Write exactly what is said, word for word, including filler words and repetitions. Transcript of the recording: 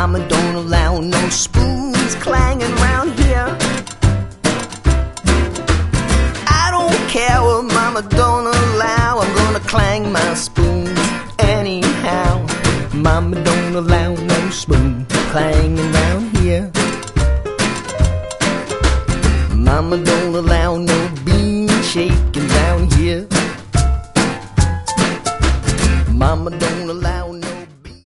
Mama don't allow no spoons clanging round here. I don't care what Mama don't allow, I'm gonna clang my spoons anyhow. Mama don't allow no spoon clanging round here. Mama don't allow no